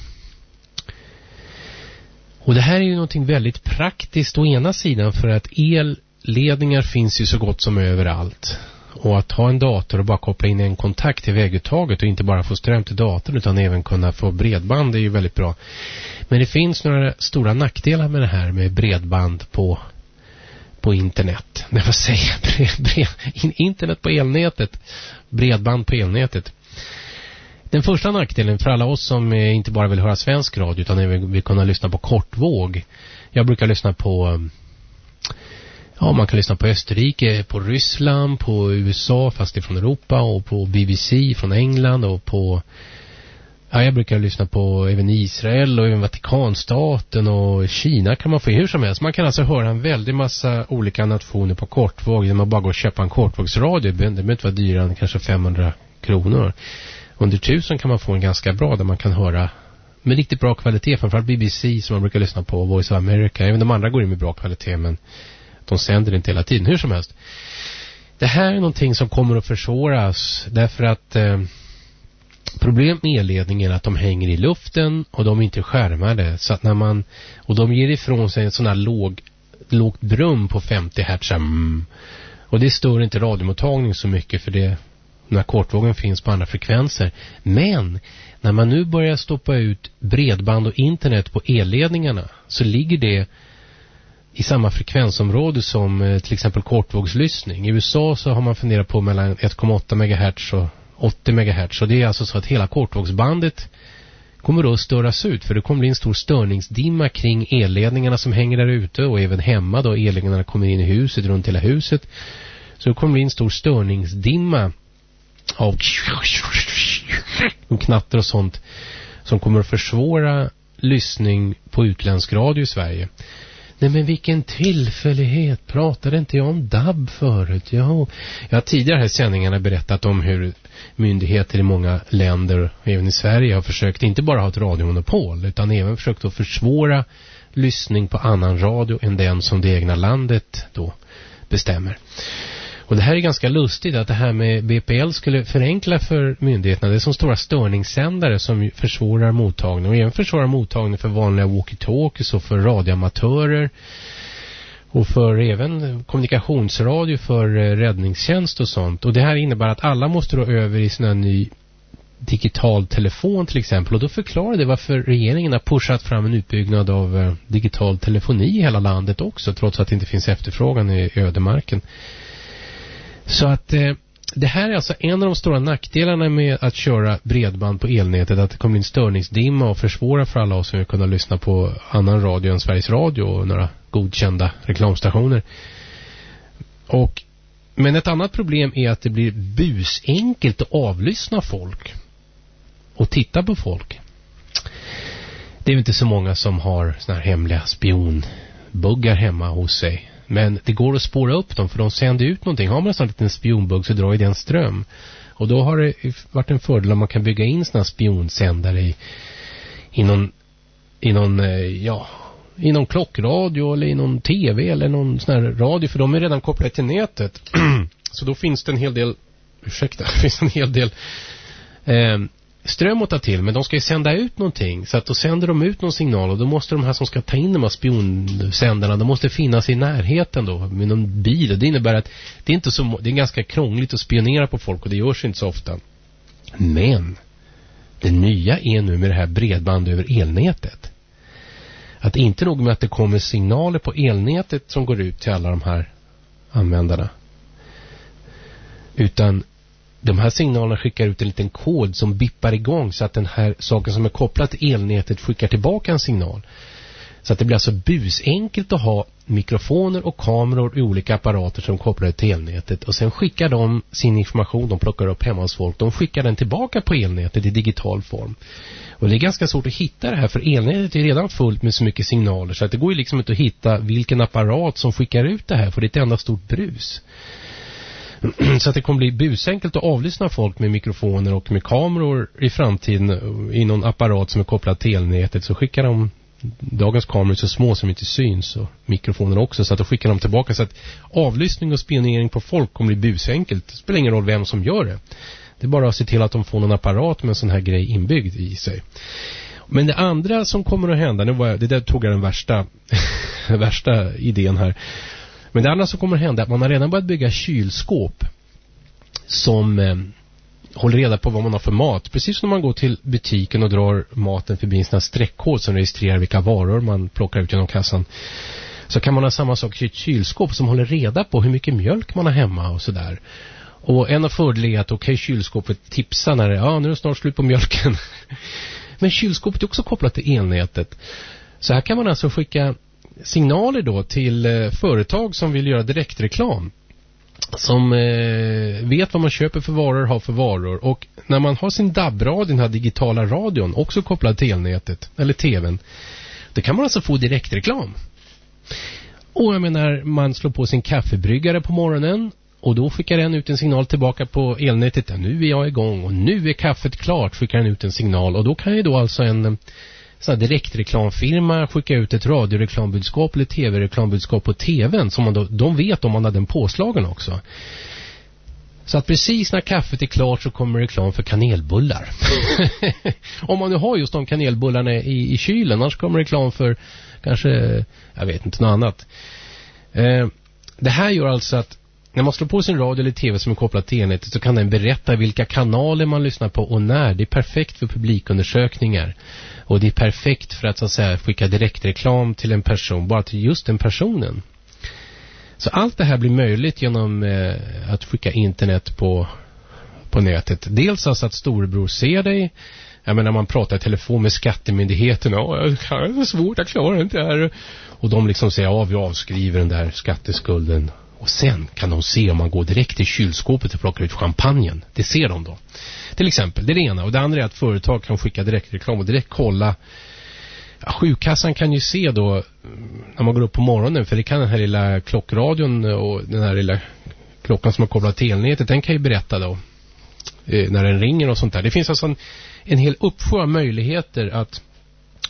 Och det här är ju någonting väldigt praktiskt å ena sidan, för att elledningar finns ju så gott som överallt. Och att ha en dator och bara koppla in en kontakt till vägguttaget och inte bara få ström till datorn utan även kunna få bredband är ju väldigt bra. Men det finns några stora nackdelar med det här med bredband på internet. Det vill säga internet på elnätet, bredband på elnätet. Den första nackdelen för alla oss som inte bara vill höra svensk radio utan även vill kunna lyssna på kortvåg. Jag brukar lyssna på man kan lyssna på Österrike, på Ryssland, på USA fast ifrån Europa, och på BBC från England, och på jag brukar lyssna på även Israel och även Vatikanstaten, och Kina kan man få hur som helst. Man kan alltså höra en väldig massa olika nationer på kortvåg där man bara går och köpa en kortvågsradio. Det behöver inte vara dyrare än kanske 500 kronor. Under 1000 kan man få en ganska bra där man kan höra med riktigt bra kvalitet, framförallt BBC som man brukar lyssna på, Voice of America. Även de andra går in med bra kvalitet, men de sänder inte hela tiden, hur som helst. Det här är någonting som kommer att försvåras därför att problemet med elledningen är att de hänger i luften och de är inte skärmade, så att och de ger ifrån sig en sån här lågt brum på 50 Hz. Och det stör inte radiomottagning så mycket, för det när kortvågen finns på andra frekvenser. Men när man nu börjar stoppa ut bredband och internet på elledningarna, så ligger det i samma frekvensområde som till exempel kortvågslyssning. I USA så har man funderat på mellan 1,8 MHz och 80 MHz. Och det är alltså så att hela kortvågsbandet kommer då att störas ut, för det kommer bli en stor störningsdimma kring elledningarna som hänger där ute, och även hemma då elledningarna kommer in i huset, runt hela huset. Så det kommer bli en stor störningsdimma av knatter och sånt som kommer att försvåra lyssning på utländsk radio i Sverige. Nej, men vilken tillfällighet. Pratade inte jag om DAB förut? Jag har tidigare här i sändningarna berättat om hur myndigheter i många länder, även i Sverige, har försökt inte bara ha ett radiomonopol utan även försökt att försvåra lyssning på annan radio än den som det egna landet då bestämmer. Och det här är ganska lustigt att det här med BPL skulle förenkla för myndigheterna. Det är som stora störningssändare som försvårar mottagning och även försvårar mottagning för vanliga walkie-talkies och för radioamatörer och för även kommunikationsradio för räddningstjänst och sånt. Och det här innebär att alla måste då över i sån här ny digital telefon till exempel. Och då förklarar det varför regeringen har pushat fram en utbyggnad av digital telefoni i hela landet också, trots att det inte finns efterfrågan i ödemarken. Så att det här är alltså en av de stora nackdelarna med att köra bredband på elnätet, att det kommer en störningsdimma och försvåra för alla oss som vill kunna lyssna på annan radio än Sveriges Radio och några godkända reklamstationer. Men ett annat problem är att det blir busenkelt att avlyssna folk och titta på folk. Det är inte så många som har såna här hemliga spionbuggar hemma hos sig. Men det går att spåra upp dem för de sänder ut någonting. Har man en sån liten spionbugg så drar ju den ström. Och då har det varit en fördel om man kan bygga in såna spionsändare i någon klockradio eller i någon tv eller någon sån här radio. För de är redan kopplade till nätet. Så då finns det en hel del ström att ta till, men de ska ju sända ut någonting, så att då sänder de ut någon signal och då måste de här som ska ta in de här spionsändarna, de måste finnas i närheten då med någon bil. Det innebär att det är ganska krångligt att spionera på folk och det görs inte så ofta. Men det nya är nu med det här bredband över elnätet, att inte nog med att det kommer signaler på elnätet som går ut till alla de här användarna, utan de här signalerna skickar ut en liten kod som bippar igång så att den här saken som är kopplad till elnätet skickar tillbaka en signal. Så att det blir alltså busenkelt att ha mikrofoner och kameror i olika apparater som kopplar till elnätet. Och sen skickar de sin information de plockar upp hemma hos folk. De skickar den tillbaka på elnätet i digital form. Och det är ganska svårt att hitta det här, för elnätet är redan fullt med så mycket signaler så att det går ju liksom inte att hitta vilken apparat som skickar ut det här, för det är ett enda stort brus. Så att det kommer bli busenkelt att avlyssna folk med mikrofoner och med kameror i framtiden i någon apparat som är kopplad till elnätet. Så skickar de, dagens kameror är så små som inte syns, och mikrofoner också, så att de skickar dem tillbaka. Så att avlyssning och spionering på folk kommer bli busenkelt. Det spelar ingen roll vem som gör det. Det är bara att se till att de får någon apparat med en sån här grej inbyggd i sig. Men det andra som kommer att hända, det där tog jag den värsta idén här. Men det andra som kommer att hända är att man har redan börjat bygga kylskåp som håller reda på vad man har för mat. Precis som när man går till butiken och drar maten förbi en sån här streckkod som registrerar vilka varor man plockar ut genom kassan. Så kan man ha samma sak i ett kylskåp som håller reda på hur mycket mjölk man har hemma och sådär. Och en av fördelarna är att kylskåpet tipsar när nu är det snart slut på mjölken. Men kylskåpet är också kopplat till elnätet. Så här kan man alltså skicka signaler då till företag som vill göra direktreklam, som vet vad man köper för varor, har för varor. Och när man har sin DAB-radio, den här digitala radion, också kopplad till elnätet eller tvn, då kan man alltså få direktreklam. Och jag menar, man slår på sin kaffebryggare på morgonen och då skickar den ut en signal tillbaka på elnätet. Ja, nu är jag igång och nu är kaffet klart, skickar den ut en signal. Och då kan ju då alltså en sån här direktreklamfirma skicka ut ett radioreklambudskap eller tv-reklambudskap på tvn som man de vet om man har den påslagen också. Så att precis när kaffet är klart så kommer reklam för kanelbullar. Om man nu har just de kanelbullarna i kylen, annars kommer reklam för kanske, jag vet inte, något annat. Det här gör alltså att när man slår på sin radio eller tv som är kopplad till elnätet så kan den berätta vilka kanaler man lyssnar på och när. Det är perfekt för publikundersökningar. Och det är perfekt för att, så att säga, skicka direktreklam till en person, bara till just den personen. Så allt det här blir möjligt genom att skicka internet på nätet. Dels alltså att storebror ser dig. Jag menar, man pratar i telefon med skattemyndigheten. Det är svårt, jag klarar inte det här. Och de liksom säger, vi avskriver den där skatteskulden. Och sen kan de se om man går direkt till kylskåpet och plockar ut champagnen. Det ser de då. Till exempel, det är det ena. Och det andra är att företag kan skicka direktreklam och direkt kolla. Ja, sjukkassan kan ju se då när man går upp på morgonen. För det kan den här lilla klockradion och den här lilla klockan som har kopplat till elnätet, den kan ju berätta då när den ringer och sånt där. Det finns alltså en hel uppsjö av möjligheter att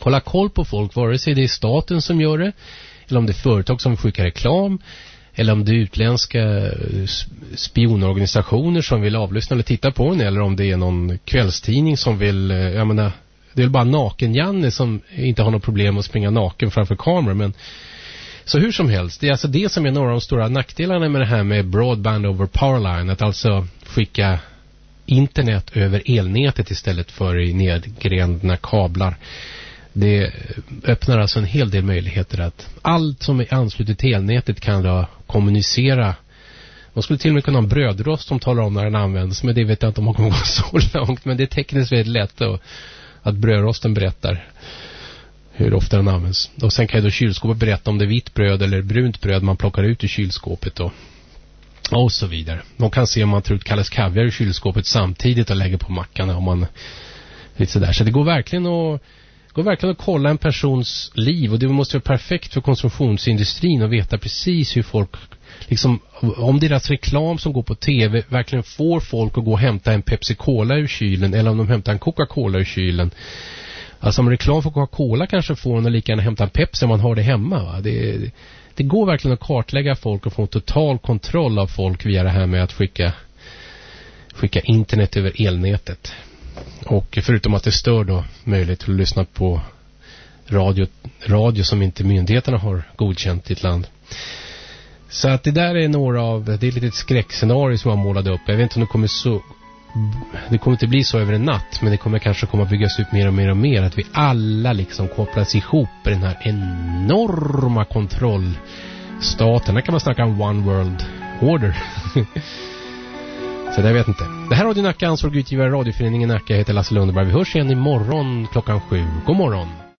hålla koll på folk, vare sig det är staten som gör det, eller om det är företag som skickar reklam, eller om det är utländska spionorganisationer som vill avlyssna eller titta på den, eller om det är någon kvällstidning som vill, jag menar, det är bara naken-Janne som inte har något problem att springa naken framför kameror, men så hur som helst, det är alltså det som är några av de stora nackdelarna med det här med broadband over powerline, att alltså skicka internet över elnätet istället för i nedgrändna kablar. Det öppnar alltså en hel del möjligheter att allt som är anslutet till elnätet kan då kommunicera. Man skulle till och med kunna ha en brödrost som talar om när den används, men det vet jag inte om man kommer gå så långt, men det är tekniskt väldigt lätt att brödrosten berättar hur ofta den används. Och sen kan ju då kylskåpet berätta om det är vitt bröd eller brunt bröd man plockar ut ur kylskåpet då. Och så vidare. De kan se om man tror ut kallas kaviar i kylskåpet samtidigt och lägger på mackarna om man lite sådär. Så det går verkligen att kolla en persons liv, och det måste vara perfekt för konsumtionsindustrin att veta precis hur folk, liksom, om deras reklam som går på tv verkligen får folk att gå och hämta en Pepsi-Cola ur kylen, eller om de hämtar en Coca-Cola ur kylen. Alltså om reklam för Coca-Cola kanske får en lika gärna hämta en Pepsi om man har det hemma. Va? Det går verkligen att kartlägga folk och få en total kontroll av folk via det här med att skicka internet över elnätet. Och förutom att det stör då möjlighet att lyssna på radio som inte myndigheterna har godkänt i ett land. Så att det där är det är ett litet skräckscenario som man målade upp. Jag vet inte om det kommer inte bli så över en natt, men det kommer kanske komma att byggas ut mer och mer och mer, att vi alla liksom kopplas ihop i den här enorma kontrollstaten. Där kan man snacka om one world order. Så det vet inte. Det här är Radio Nacka, ansvarig utgivare radioföreningen Nacka. Jag heter Lasse Lundeberg. Vi hörs igen imorgon 7:00. God morgon.